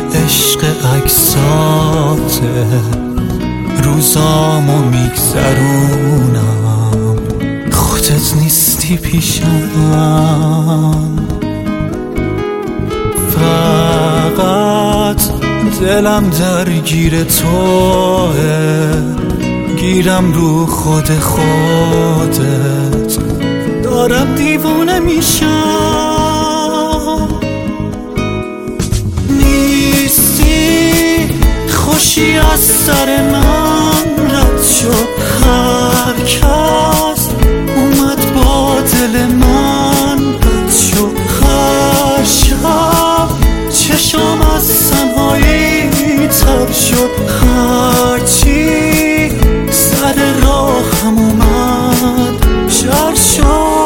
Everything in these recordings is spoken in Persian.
عشق عکساته روزامو میگذرونم، خودت نیستی پیشم. فقط دلم درگیر توه، گیرم رو خودت دارم دیوونه میشم. نیستی خوشی از سر من رد شد، هر کس اومد با دل من رد شد. هر شب چشم از تنهایی تر شد، هرچی سر راهم اومد شر شد.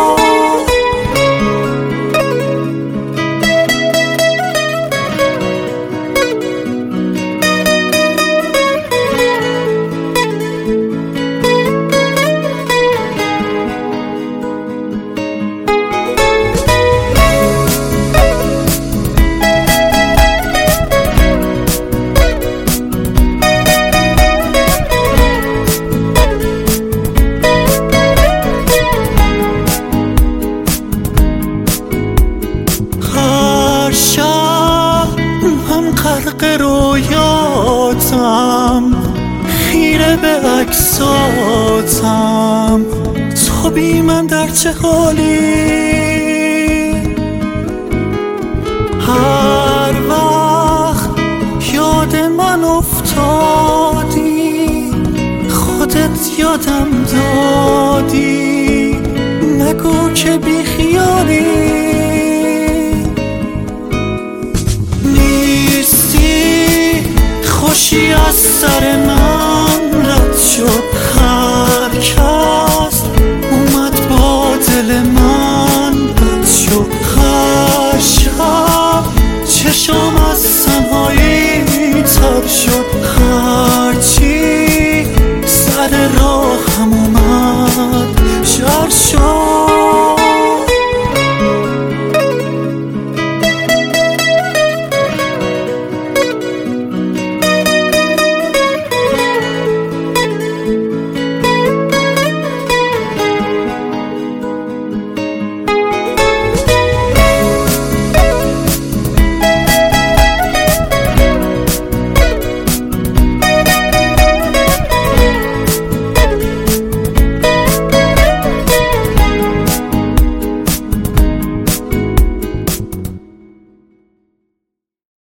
غرق رویاتم، خیره به عکساتم، تو بی من در چه حالی؟ هر وقت یاد من افتادی، خودت یادم دادی، نگو که بی خیالی. خوشی از سر من رد شد، هر کس اومد با دل من